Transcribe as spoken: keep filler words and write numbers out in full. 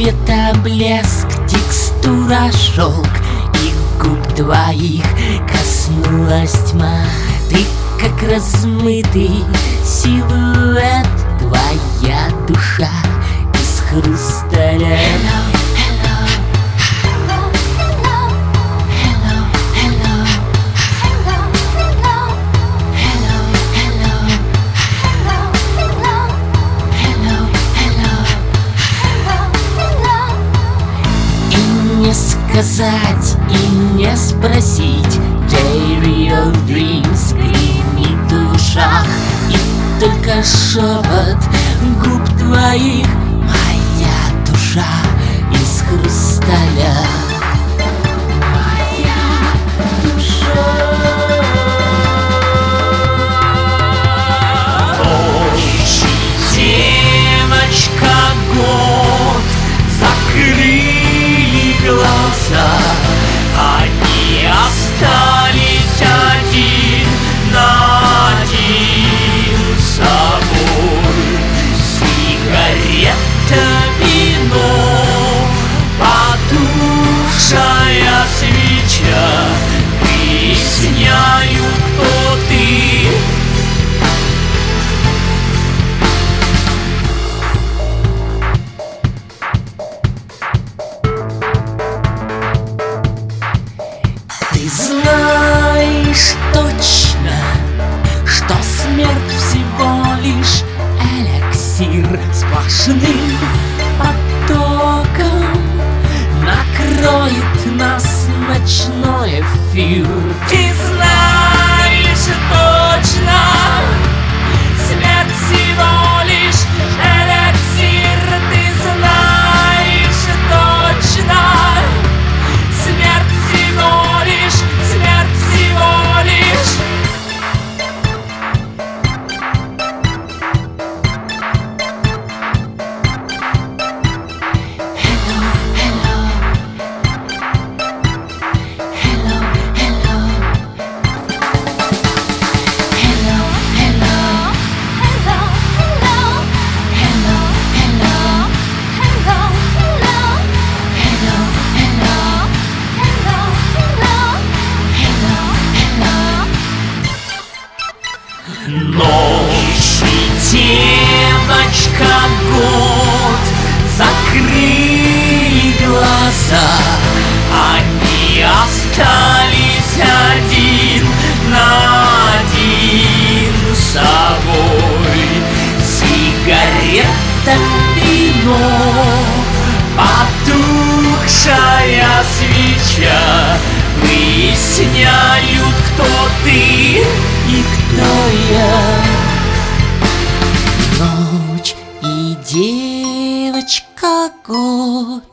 цвета блеск, текстура шелк, и губ твоих коснулась тьма. Ты как размытый силуэт, твоя душа из хрусталя. Не сказать и не спросить, J-Real Dreams гремит в ушах, и только шепот губ твоих, моя душа из хрусталя. Моя душа. Ночь, девочка, год закрыли глаза, они остались один на один с собой. Сигарета, вино, потухшая свеча выясняют, кто ты. Ты знаешь точно, что смерть всего лишь эликсир, сплошным потоком накроет нас ночной эфир. Ты знаешь точно, смерть всего лишь эликсир. Ты знаешь точно, смерть всего лишь, смерть всего лишь. Hello, hello. Hello, hello. Hello, hello. Hello, hello. Hello, hello. Hello, hello. Hello, hello. Hello, hello. Hello, hello. Ночь, девочка, год закрыли глаза, они остались один на один с собой. Сигарета, вино, потухшая свеча выясняют, кто ты и кто я. Ночь и девочка, год